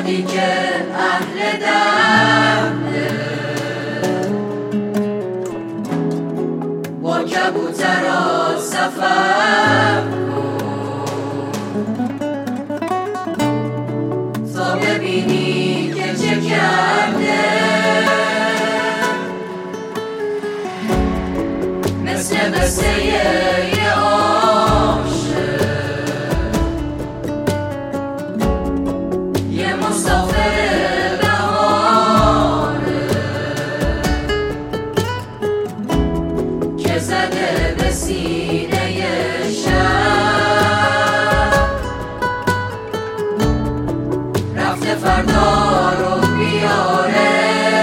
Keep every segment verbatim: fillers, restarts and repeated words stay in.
بادی که اهل دمه با کبوترها سفر کن تا ببینی که چه کرده مثل قصه یه عاشق یه مسافر بهاره که زده به سینه شب رفته فردا رو بیاره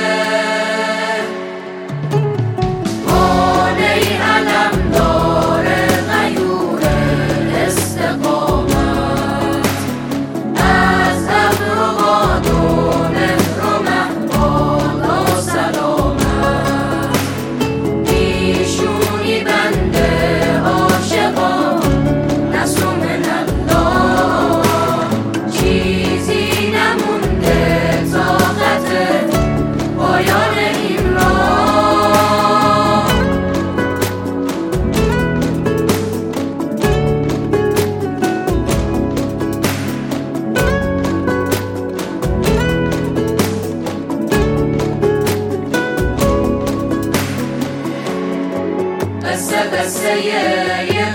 قصه قصه یه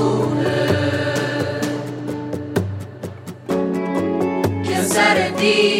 کوه که سر دی